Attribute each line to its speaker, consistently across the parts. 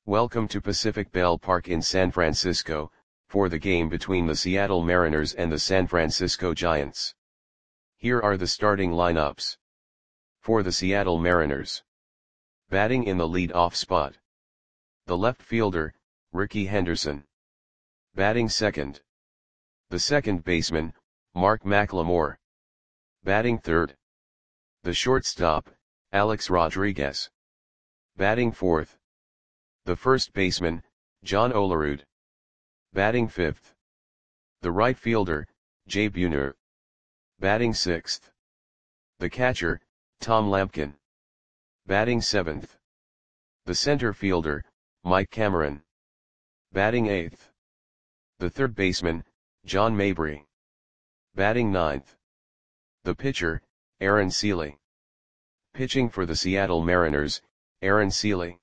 Speaker 1: Welcome to Pacific Ballpark in San Francisco, for the game between the Seattle Mariners and the San Francisco Giants. Here are the starting lineups. For the Seattle Mariners. Batting in the lead-off spot. The left fielder, Rickey Henderson. Batting second. The second baseman, Mark McLemore. Batting third. The shortstop, Alex Rodriguez. Batting fourth. The first baseman, John Olerud. Batting fifth. The right fielder, Jay Buhner. Batting sixth. The catcher, Tom Lampkin. Batting seventh. The center fielder, Mike Cameron. Batting eighth. The third baseman, John Mabry. Batting ninth. The pitcher, Aaron Sele. Pitching for the Seattle Mariners, Aaron Sele.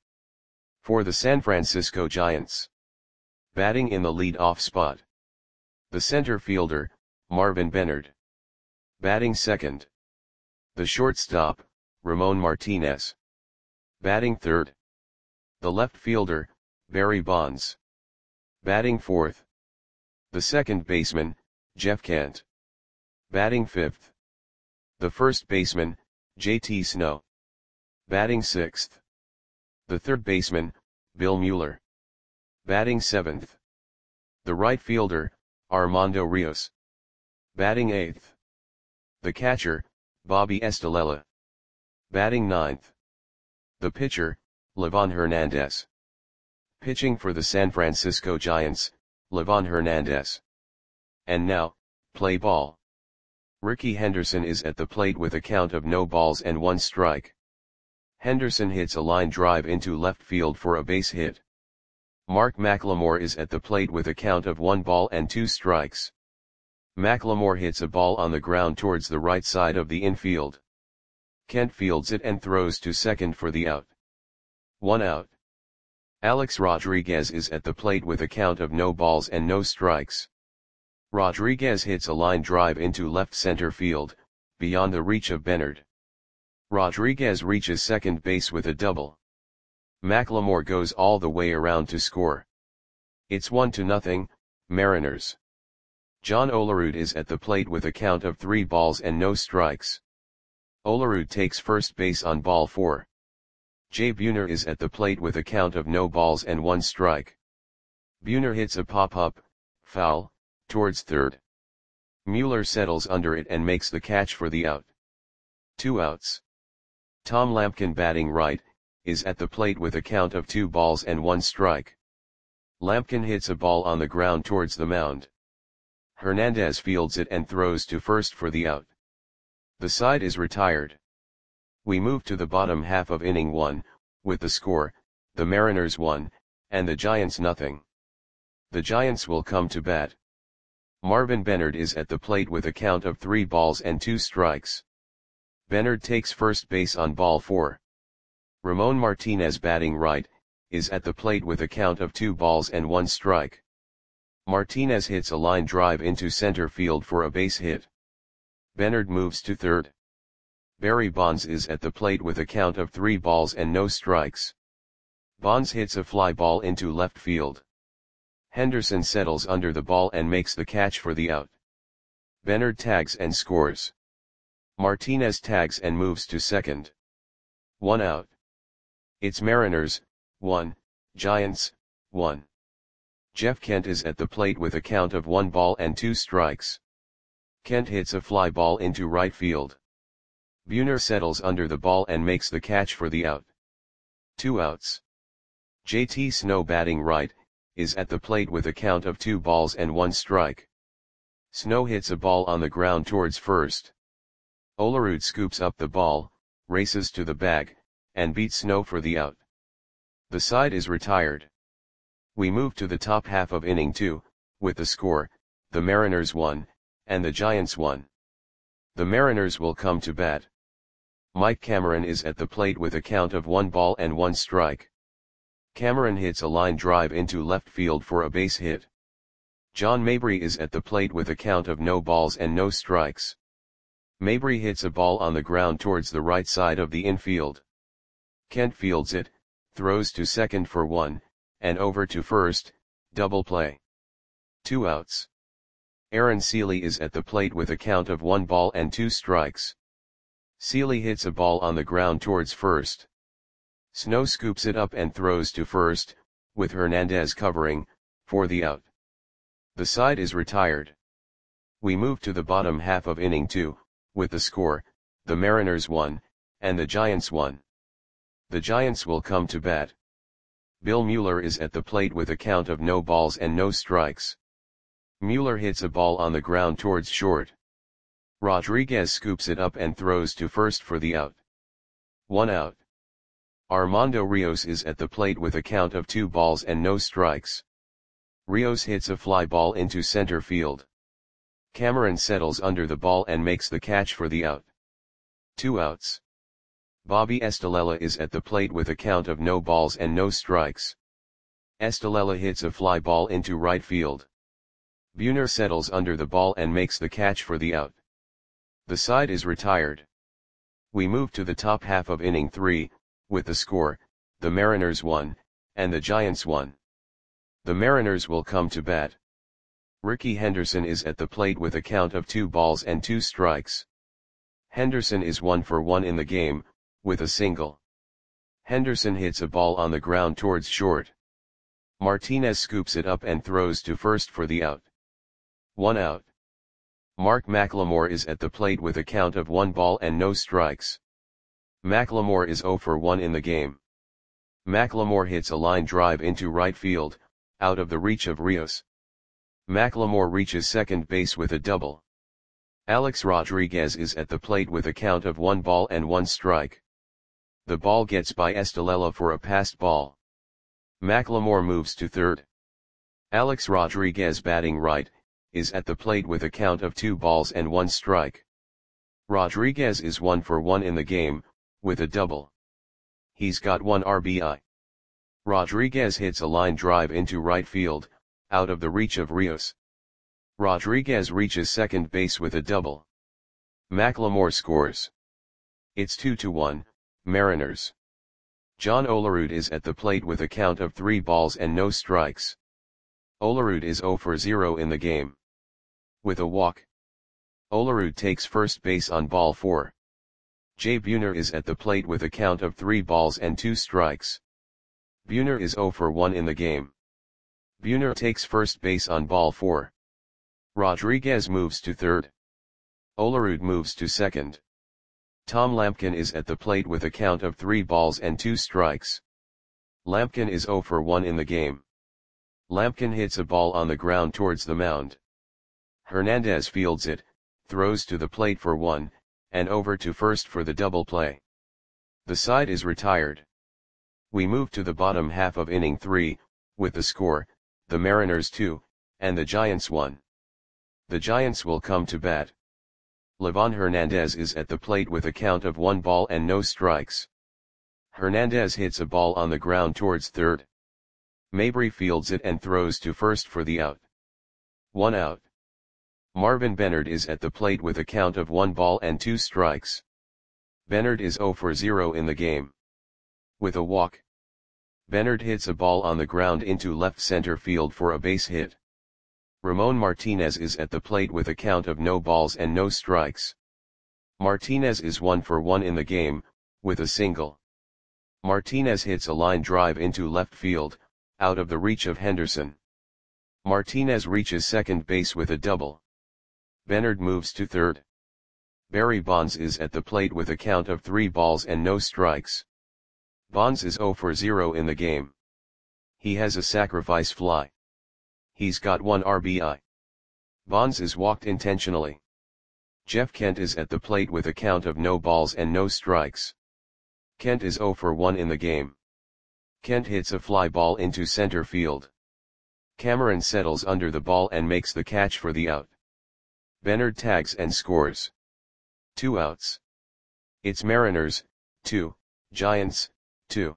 Speaker 1: For the San Francisco Giants. Batting in the lead-off spot. The center fielder, Marvin Benard. Batting second. The shortstop, Ramon Martinez. Batting third. The left fielder, Barry Bonds. Batting fourth. The second baseman, Jeff Kent. Batting fifth. The first baseman, J.T. Snow. Batting sixth. The third baseman, Bill Mueller. Batting seventh. The right fielder, Armando Rios. Batting eighth. The catcher, Bobby Estalella. Batting ninth. The pitcher, Livan Hernandez. Pitching for the San Francisco Giants, Livan Hernandez. And now, play ball. Rickey Henderson is at the plate with a count of no balls and one strike. Henderson hits a line drive into left field for a base hit. Mark McLemore is at the plate with a count of 1 ball and 2 strikes. McLemore hits a ball on the ground towards the right side of the infield. Kent fields it and throws to second for the out. 1 out. Alex Rodriguez is at the plate with a count of no balls and no strikes. Rodriguez hits a line drive into left center field, beyond the reach of Benard. Rodriguez reaches second base with a double. McLemore goes all the way around to score. It's 1-0, Mariners. John Olerud is at the plate with a count of 3 balls and no strikes. Olerud takes first base on ball 4. Jay Buhner is at the plate with a count of no balls and 1 strike. Buhner hits a pop-up, foul, towards third. Mueller settles under it and makes the catch for the out. 2 outs. Tom Lampkin, batting right, is at the plate with a count of 2 balls and 1 strike. Lampkin hits a ball on the ground towards the mound. Hernandez fields it and throws to first for the out. The side is retired. We move to the bottom half of inning 1, with the score, the Mariners 1, and the Giants 0. The Giants will come to bat. Marvin Benard is at the plate with a count of 3 balls and 2 strikes. Benard takes first base on ball 4. Ramon Martinez, batting right, is at the plate with a count of 2 balls and 1 strike. Martinez hits a line drive into center field for a base hit. Benard moves to third. Barry Bonds is at the plate with a count of 3 balls and no strikes. Bonds hits a fly ball into left field. Henderson settles under the ball and makes the catch for the out. Benard tags and scores. Martinez tags and moves to second. 1 out. It's Mariners 1, Giants 1. Jeff Kent is at the plate with a count of 1 ball and 2 strikes. Kent hits a fly ball into right field. Buhner settles under the ball and makes the catch for the out. 2 outs. J.T. Snow, batting right, is at the plate with a count of 2 balls and 1 strike. Snow hits a ball on the ground towards first. Olerud scoops up the ball, races to the bag, and beats Snow for the out. The side is retired. We move to the top half of inning 2, with the score, the Mariners 1, and the Giants 1. The Mariners will come to bat. Mike Cameron is at the plate with a count of 1 ball and 1 strike. Cameron hits a line drive into left field for a base hit. John Mabry is at the plate with a count of no balls and no strikes. Mabry hits a ball on the ground towards the right side of the infield. Kent fields it, throws to second for 1, and over to first, double play. 2 outs. Aaron Seeley is at the plate with a count of 1 ball and 2 strikes. Seeley hits a ball on the ground towards first. Snow scoops it up and throws to first, with Hernandez covering, for the out. The side is retired. We move to the bottom half of inning 2, with the score, the Mariners 1, and the Giants 1. The Giants will come to bat. Bill Mueller is at the plate with a count of no balls and no strikes. Mueller hits a ball on the ground towards short. Rodriguez scoops it up and throws to first for the out. 1 out. Armando Rios is at the plate with a count of 2 balls and no strikes. Rios hits a fly ball into center field. Cameron settles under the ball and makes the catch for the out. 2 outs. Bobby Estalella is at the plate with a count of no balls and no strikes. Estalella hits a fly ball into right field. Buhner settles under the ball and makes the catch for the out. The side is retired. We move to the top half of inning 3, with the score, the Mariners 1, and the Giants 1. The Mariners will come to bat. Rickey Henderson is at the plate with a count of 2 balls and 2 strikes. Henderson is 1 for 1 in the game, with a single. Henderson hits a ball on the ground towards short. Martinez scoops it up and throws to first for the out. 1 out. Mark McLemore is at the plate with a count of 1 ball and no strikes. McLemore is 0 for 1 in the game. McLemore hits a line drive into right field, out of the reach of Rios. McLemore reaches second base with a double. Alex Rodriguez is at the plate with a count of 1 ball and 1 strike. The ball gets by Estalella for a passed ball. McLemore moves to third. Alex Rodriguez, batting right, is at the plate with a count of 2 balls and 1 strike. Rodriguez is 1 for 1 in the game, with a double. He's got 1 RBI. Rodriguez hits a line drive into right field, out of the reach of Rios. Rodriguez reaches second base with a double. McLemore scores. It's 2-1, Mariners. John Olerud is at the plate with a count of 3 balls and no strikes. Olerud is 0 for 0 in the game. With a walk. Olerud takes first base on ball 4. Jay Buhner is at the plate with a count of 3 balls and 2 strikes. Buhner is 0 for 1 in the game. Buhner takes first base on ball 4. Rodriguez moves to third. Olerud moves to second. Tom Lampkin is at the plate with a count of 3 balls and 2 strikes. Lampkin is 0 for 1 in the game. Lampkin hits a ball on the ground towards the mound. Hernandez fields it, throws to the plate for 1, and over to first for the double play. The side is retired. We move to the bottom half of inning 3, with the score, the Mariners 2, and the Giants 1. The Giants will come to bat. Livan Hernandez is at the plate with a count of 1 ball and no strikes. Hernandez hits a ball on the ground towards third. Mabry fields it and throws to first for the out. 1 out. Marvin Bennard is at the plate with a count of 1 ball and 2 strikes. Bennard is 0 for 0 in the game. With a walk. Bennard hits a ball on the ground into left center field for a base hit. Ramon Martinez is at the plate with a count of no balls and no strikes. Martinez is 1 for 1 in the game, with a single. Martinez hits a line drive into left field, out of the reach of Henderson. Martinez reaches second base with a double. Bennard moves to third. Barry Bonds is at the plate with a count of 3 balls and no strikes. Bonds is 0 for 0 in the game. He has a sacrifice fly. He's got 1 RBI. Bonds is walked intentionally. Jeff Kent is at the plate with a count of no balls and no strikes. Kent is 0 for 1 in the game. Kent hits a fly ball into center field. Cameron settles under the ball and makes the catch for the out. Bennard tags and scores. 2 outs. It's Mariners, 2, Giants, 2.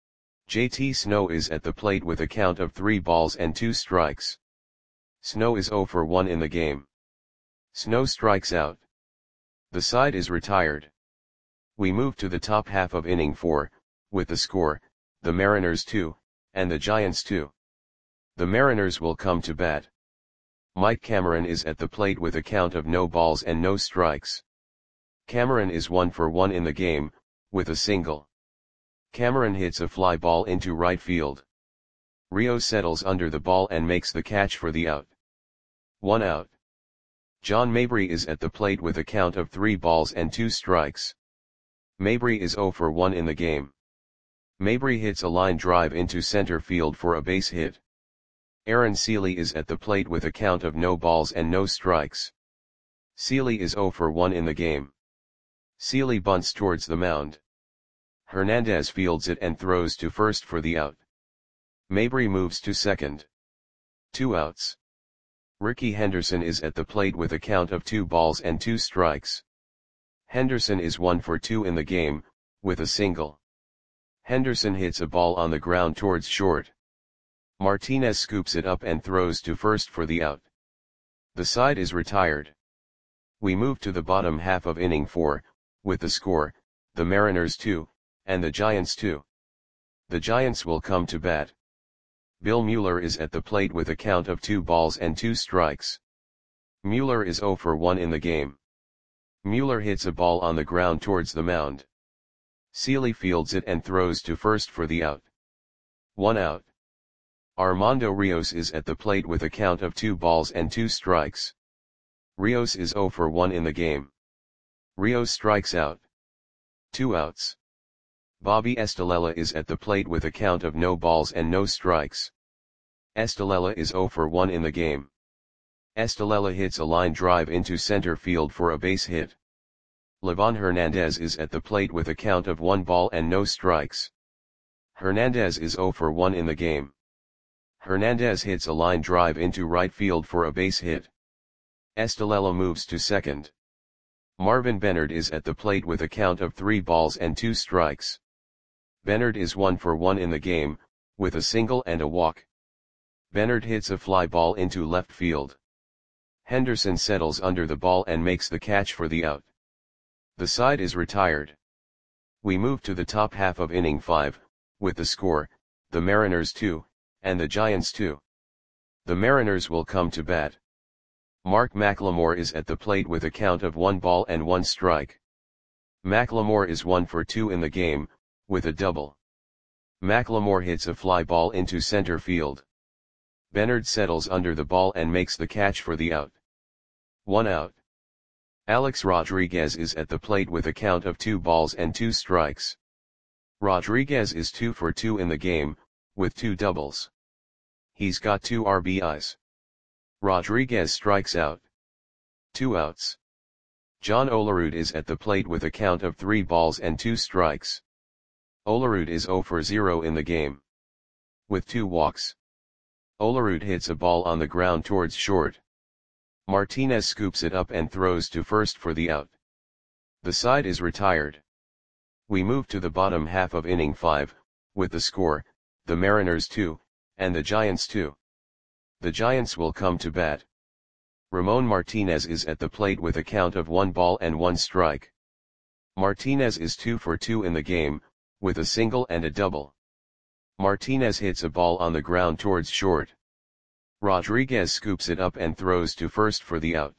Speaker 1: JT Snow is at the plate with a count of 3 balls and 2 strikes. Snow is 0 for 1 in the game. Snow strikes out. The side is retired. We move to the top half of inning 4, with the score, the Mariners 2, and the Giants 2. The Mariners will come to bat. Mike Cameron is at the plate with a count of no balls and no strikes. Cameron is 1 for 1 in the game, with a single. Cameron hits a fly ball into right field. Rios settles under the ball and makes the catch for the out. 1 out. John Mabry is at the plate with a count of 3 balls and 2 strikes. Mabry is 0 for 1 in the game. Mabry hits a line drive into center field for a base hit. Aaron Seeley is at the plate with a count of no balls and no strikes. Seeley is 0 for 1 in the game. Seeley bunts towards the mound. Hernandez fields it and throws to first for the out. Mabry moves to second. 2 outs. Ricky Henderson is at the plate with a count of 2 balls and 2 strikes. Henderson is 1 for 2 in the game, with a single. Henderson hits a ball on the ground towards short. Martinez scoops it up and throws to first for the out. The side is retired. We move to the bottom half of inning 4, with the score, the Mariners 2, and the Giants 2. The Giants will come to bat. Bill Mueller is at the plate with a count of 2 balls and 2 strikes. Mueller is 0 for 1 in the game. Mueller hits a ball on the ground towards the mound. Seeley fields it and throws to first for the out. 1 out. Armando Rios is at the plate with a count of 2 balls and 2 strikes. Rios is 0 for 1 in the game. Rios strikes out. 2 outs. Bobby Estalella is at the plate with a count of no balls and no strikes. Estalella is 0 for 1 in the game. Estalella hits a line drive into center field for a base hit. Livan Hernandez is at the plate with a count of 1 ball and no strikes. Hernandez is 0 for 1 in the game. Hernandez hits a line drive into right field for a base hit. Estalella moves to second. Marvin Bennard is at the plate with a count of 3 balls and 2 strikes. Bennard is 1 for 1 in the game, with a single and a walk. Bennard hits a fly ball into left field. Henderson settles under the ball and makes the catch for the out. The side is retired. We move to the top half of inning 5, with the score, the Mariners 2, and the Giants 2. The Mariners will come to bat. Mark McLemore is at the plate with a count of 1 ball and 1 strike. McLemore is 1 for 2 in the game, with a double. McLemore hits a fly ball into center field. Bennard settles under the ball and makes the catch for the out. 1 out. Alex Rodriguez is at the plate with a count of 2 balls and 2 strikes. Rodriguez is 2 for 2 in the game, with 2 doubles. He's got 2 RBIs. Rodriguez strikes out. 2 outs. John Olerud is at the plate with a count of 3 balls and 2 strikes. Olerud is 0 for 0 in the game. With 2 walks. Olerud hits a ball on the ground towards short. Martinez scoops it up and throws to first for the out. The side is retired. We move to the bottom half of inning 5, with the score, the Mariners 2, and the Giants 2. The Giants will come to bat. Ramon Martinez is at the plate with a count of 1 ball and 1 strike. Martinez is 2 for 2 in the game, with a single and a double. Martinez hits a ball on the ground towards short. Rodriguez scoops it up and throws to first for the out.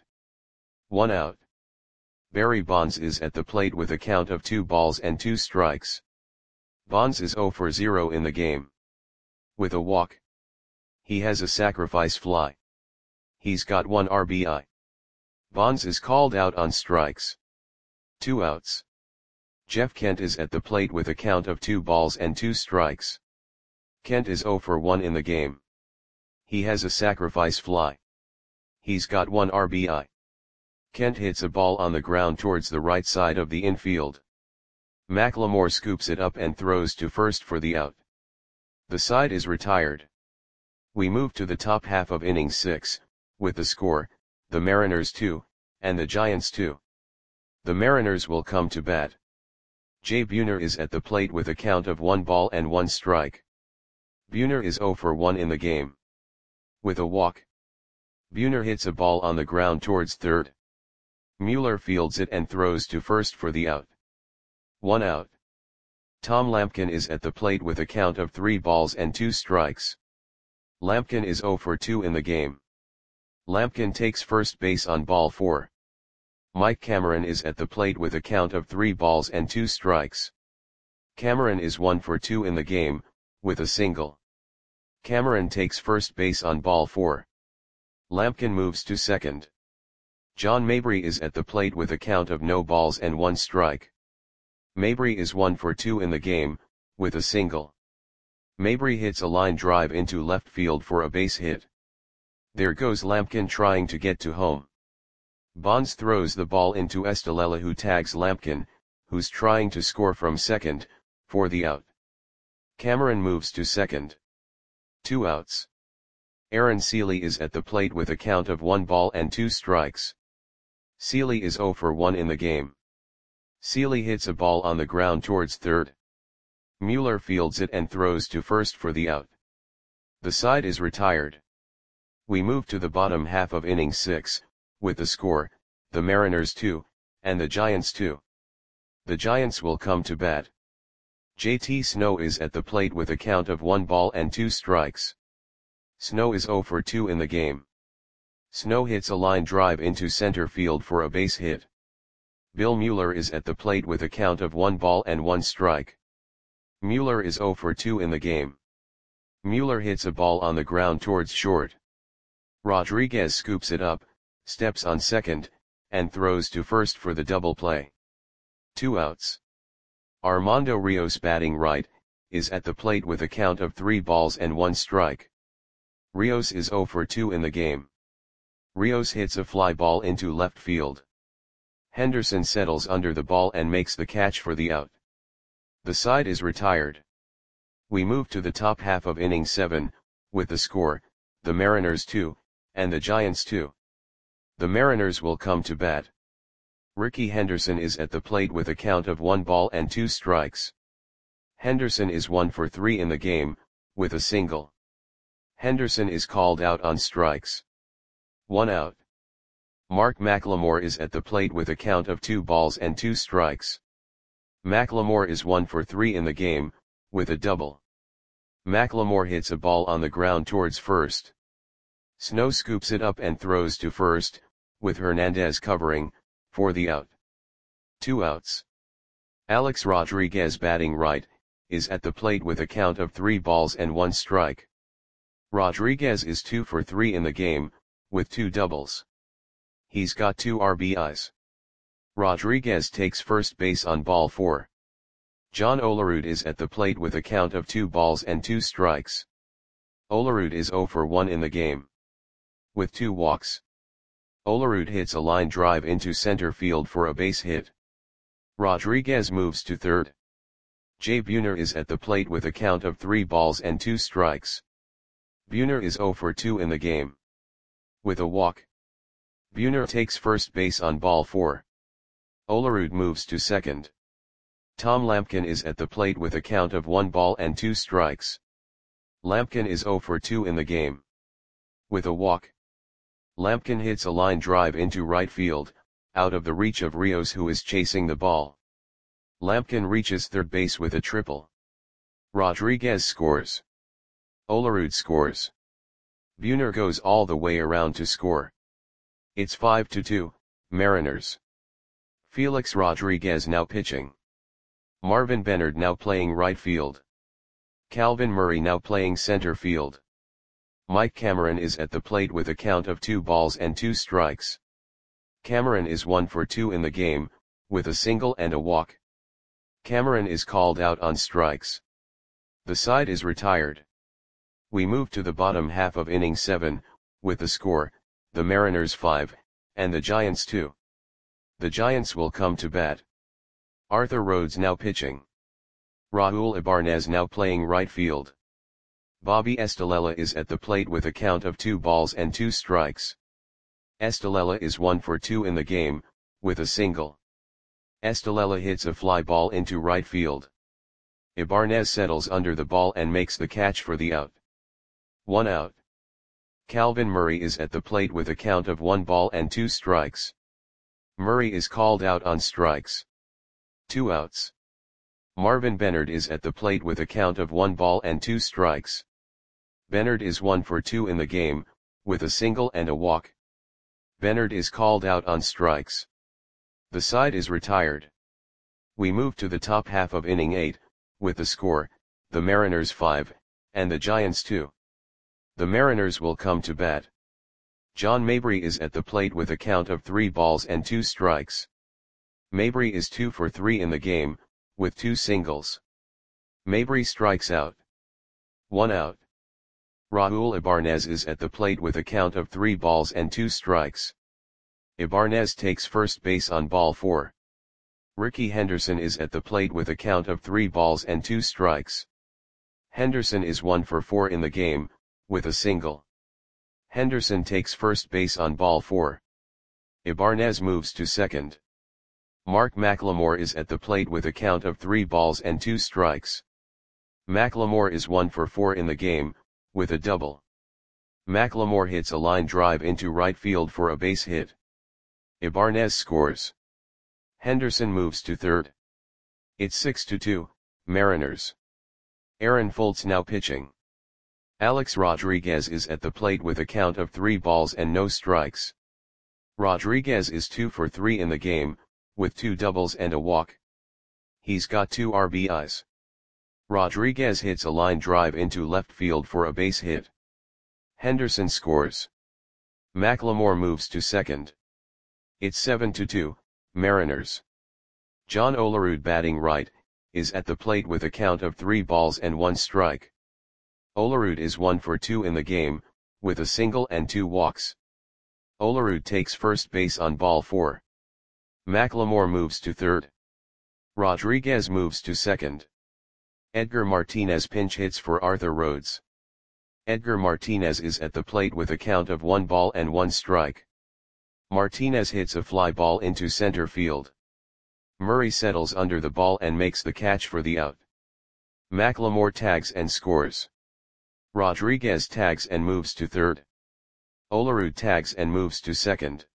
Speaker 1: 1 out. Barry Bonds is at the plate with a count of 2 balls and 2 strikes. Bonds is 0 for 0 in the game. With a walk. He has a sacrifice fly. He's got 1 RBI. Bonds is called out on strikes. 2 outs. Jeff Kent is at the plate with a count of 2 balls and 2 strikes. Kent is 0 for 1 in the game. He has a sacrifice fly. He's got 1 RBI. Kent hits a ball on the ground towards the right side of the infield. McLemore scoops it up and throws to first for the out. The side is retired. We move to the top half of inning 6, with the score, the Mariners 2, and the Giants 2. The Mariners will come to bat. Jay Buhner is at the plate with a count of 1 ball and 1 strike. Buhner is 0 for 1 in the game. With a walk. Buhner hits a ball on the ground towards third. Mueller fields it and throws to first for the out. 1 out. Tom Lampkin is at the plate with a count of 3 balls and 2 strikes. Lampkin is 0 for 2 in the game. Lampkin takes first base on ball 4. Mike Cameron is at the plate with a count of 3 balls and 2 strikes. Cameron is 1 for 2 in the game, with a single. Cameron takes first base on ball 4. Lampkin moves to second. John Mabry is at the plate with a count of no balls and 1 strike. Mabry is 1 for 2 in the game, with a single. Mabry hits a line drive into left field for a base hit. There goes Lampkin trying to get to home. Bonds throws the ball into Estalella, who tags Lampkin, who's trying to score from second, for the out. Cameron moves to second. 2 outs. Aaron Seeley is at the plate with a count of 1 ball and 2 strikes. Seeley is 0 for 1 in the game. Seeley hits a ball on the ground towards third. Mueller fields it and throws to first for the out. The side is retired. We move to the bottom half of inning 6, with the score, the Mariners 2, and the Giants 2. The Giants will come to bat. JT Snow is at the plate with a count of 1 ball and 2 strikes. Snow is 0 for 2 in the game. Snow hits a line drive into center field for a base hit. Bill Mueller is at the plate with a count of 1 ball and 1 strike. Mueller is 0 for 2 in the game. Mueller hits a ball on the ground towards short. Rodriguez scoops it up, steps on second, and throws to first for the double play. 2 outs. Armando Rios, batting right, is at the plate with a count of 3 balls and 1 strike. Rios is 0 for 2 in the game. Rios hits a fly ball into left field. Henderson settles under the ball and makes the catch for the out. The side is retired. We move to the top half of inning 7, with the score, the Mariners 2, and the Giants 2. The Mariners will come to bat. Ricky Henderson is at the plate with a count of 1 ball and 2 strikes. Henderson is 1 for 3 in the game, with a single. Henderson is called out on strikes. 1 out. Mark McLemore is at the plate with a count of 2 balls and 2 strikes. McLemore is 1 for 3 in the game, with a double. McLemore hits a ball on the ground towards first. Snow scoops it up and throws to first, with Hernandez covering, for the out. 2 outs. Alex Rodriguez, batting right, is at the plate with a count of 3 balls and 1 strike. Rodriguez is 2 for 3 in the game, with 2 doubles. He's got 2 RBIs. Rodriguez takes first base on ball 4. John Olerud is at the plate with a count of 2 balls and 2 strikes. Olerud is 0 for 1 in the game. With 2 walks. Olerud hits a line drive into center field for a base hit. Rodriguez moves to third. Jay Buhner is at the plate with a count of 3 balls and 2 strikes. Buhner is 0 for 2 in the game. With a walk. Buhner takes first base on ball 4. Olerud moves to second. Tom Lampkin is at the plate with a count of 1 ball and 2 strikes. Lampkin is 0 for 2 in the game. With a walk. Lampkin hits a line drive into right field, out of the reach of Rios, who is chasing the ball. Lampkin reaches third base with a triple. Rodriguez scores. Olerud scores. Buhner goes all the way around to score. It's 5-2, Mariners. Felix Rodriguez now pitching. Marvin Bennard now playing right field. Calvin Murray now playing center field. Mike Cameron is at the plate with a count of 2 balls and 2 strikes. Cameron is 1 for 2 in the game, with a single and a walk. Cameron is called out on strikes. The side is retired. We move to the bottom half of inning 7, with the score, the Mariners 5, and the Giants 2. The Giants will come to bat. Arthur Rhodes now pitching. Raul Ibanez now playing right field. Bobby Estalella is at the plate with a count of 2 balls and 2 strikes. Estalella is 1 for 2 in the game, with a single. Estalella hits a fly ball into right field. Ibanez settles under the ball and makes the catch for the out. 1 out. Calvin Murray is at the plate with a count of 1 ball and 2 strikes. Murray is called out on strikes. 2 outs. Marvin Bennard is at the plate with a count of 1 ball and 2 strikes. Bennard is 1 for 2 in the game, with a single and a walk. Bennard is called out on strikes. The side is retired. We move to the top half of inning 8, with the score, the Mariners 5, and the Giants 2. The Mariners will come to bat. John Mabry is at the plate with a count of 3 balls and 2 strikes. Mabry is 2 for 3 in the game, with 2 singles. Mabry strikes out. 1 out. Raul Ibanez is at the plate with a count of 3 balls and 2 strikes. Ibanez takes first base on ball 4. Ricky Henderson is at the plate with a count of 3 balls and 2 strikes. Henderson is 1 for 4 in the game, with a single. Henderson takes first base on ball 4. Ibanez moves to second. Mark McLemore is at the plate with a count of 3 balls and 2 strikes. McLemore is 1 for 4 in the game, with a double. McLemore hits a line drive into right field for a base hit. Ibanez scores. Henderson moves to third. It's 6-2, Mariners. Aaron Foltz now pitching. Alex Rodriguez is at the plate with a count of 3 balls and no strikes. Rodriguez is 2 for 3 in the game, with 2 doubles and a walk. He's got 2 RBIs. Rodriguez hits a line drive into left field for a base hit. Henderson scores. McLemore moves to second. It's 7-2, Mariners. John Olerud batting right, is at the plate with a count of 3 balls and 1 strike. Olerud is 1 for 2 in the game, with a single and 2 walks. Olerud takes first base on ball 4. McLemore moves to third. Rodriguez moves to second. Edgar Martinez pinch hits for Arthur Rhodes. Edgar Martinez is at the plate with a count of 1 ball and 1 strike. Martinez hits a fly ball into center field. Murray settles under the ball and makes the catch for the out. McLemore tags and scores. Rodriguez tags and moves to third. Olerud tags and moves to second.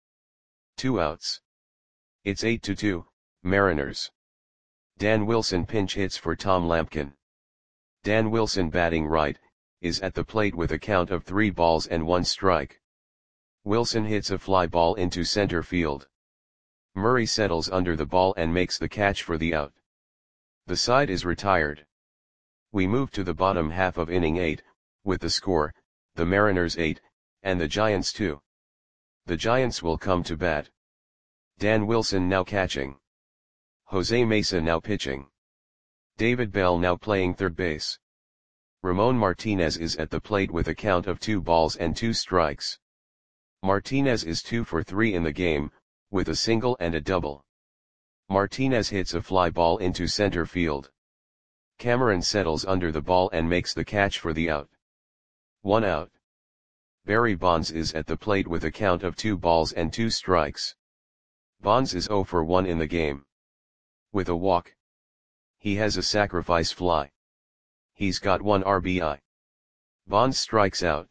Speaker 1: 2 outs. It's 8-2, Mariners. Dan Wilson pinch hits for Tom Lampkin. Dan Wilson batting right, is at the plate with a count of 3 balls and 1 strike. Wilson hits a fly ball into center field. Murray settles under the ball and makes the catch for the out. The side is retired. We move to the bottom half of inning 8, with the score, the Mariners 8, and the Giants 2. The Giants will come to bat. Dan Wilson now catching. Jose Mesa now pitching. David Bell now playing third base. Ramon Martinez is at the plate with a count of 2 balls and 2 strikes. Martinez is 2 for 3 in the game, with a single and a double. Martinez hits a fly ball into center field. Cameron settles under the ball and makes the catch for the out. 1 out. Barry Bonds is at the plate with a count of 2 balls and 2 strikes. Bonds is 0 for 1 in the game. With a walk. He has a sacrifice fly. He's got 1 RBI. Bonds strikes out.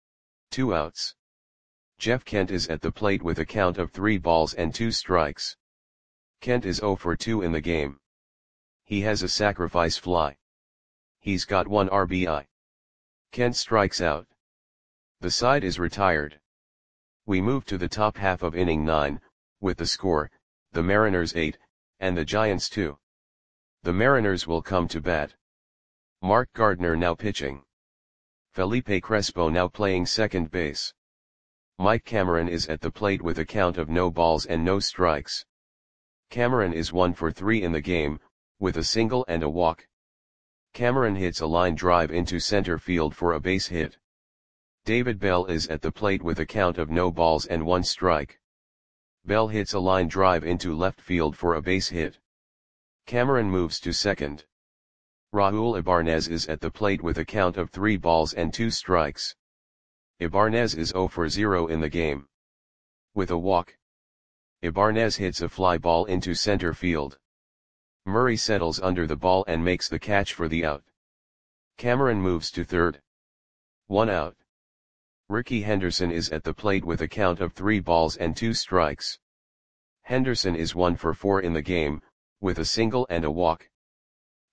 Speaker 1: 2 outs. Jeff Kent is at the plate with a count of 3 balls and 2 strikes. Kent is 0 for 2 in the game. He has a sacrifice fly. He's got 1 RBI. Kent strikes out. The side is retired. We move to the top half of inning 9, with the score, the Mariners 8, and the Giants 2. The Mariners will come to bat. Mark Gardner now pitching. Felipe Crespo now playing second base. Mike Cameron is at the plate with a count of no balls and no strikes. Cameron is 1 for 3 in the game, with a single and a walk. Cameron hits a line drive into center field for a base hit. David Bell is at the plate with a count of no balls and 1 strike. Bell hits a line drive into left field for a base hit. Cameron moves to second. Raul Ibanez is at the plate with a count of 3 balls and 2 strikes. Ibanez is 0 for 0 in the game. With a walk. Ibanez hits a fly ball into center field. Murray settles under the ball and makes the catch for the out. Cameron moves to third. 1 out. Ricky Henderson is at the plate with a count of 3 balls and 2 strikes. Henderson is 1 for 4 in the game, with a single and a walk.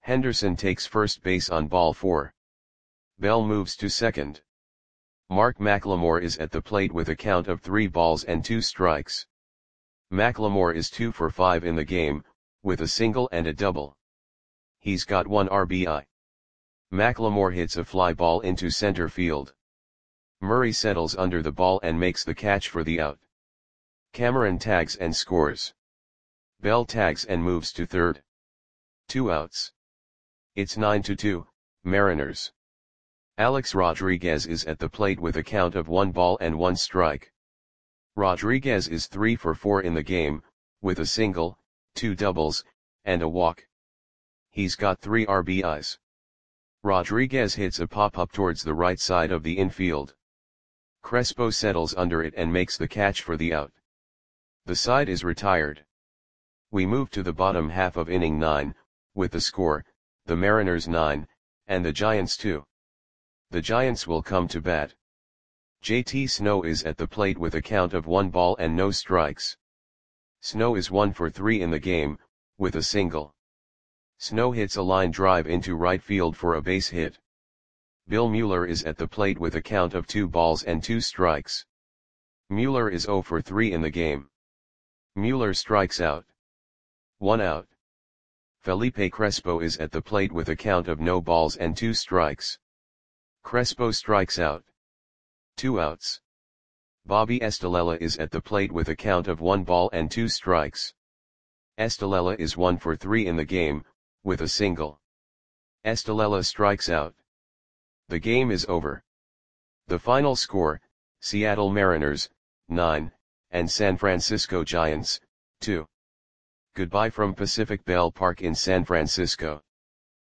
Speaker 1: Henderson takes first base on ball 4. Bell moves to second. Mark McLemore is at the plate with a count of 3 balls and 2 strikes. McLemore is 2 for 5 in the game, with a single and a double. He's got 1 RBI. McLemore hits a fly ball into center field. Murray settles under the ball and makes the catch for the out. Cameron tags and scores. Bell tags and moves to third. 2 outs. It's 9-2, Mariners. Alex Rodriguez is at the plate with a count of 1 ball and 1 strike. Rodriguez is 3 for 4 in the game, with a single, 2 doubles, and a walk. He's got 3 RBIs. Rodriguez hits a pop-up towards the right side of the infield. Crespo settles under it and makes the catch for the out. The side is retired. We move to the bottom half of inning 9, with the score, the Mariners 9, and the Giants 2. The Giants will come to bat. JT Snow is at the plate with a count of 1 ball and no strikes. Snow is 1 for 3 in the game, with a single. Snow hits a line drive into right field for a base hit. Bill Mueller is at the plate with a count of 2 balls and 2 strikes. Mueller is 0 for 3 in the game. Mueller strikes out. 1 out. Felipe Crespo is at the plate with a count of no balls and 2 strikes. Crespo strikes out. 2 outs. Bobby Estalella is at the plate with a count of 1 ball and 2 strikes. Estalella is 1 for 3 in the game, with a single. Estalella strikes out. The game is over. The final score, Seattle Mariners, 9, and San Francisco Giants, 2. Goodbye from Pacific Bell Park in San Francisco.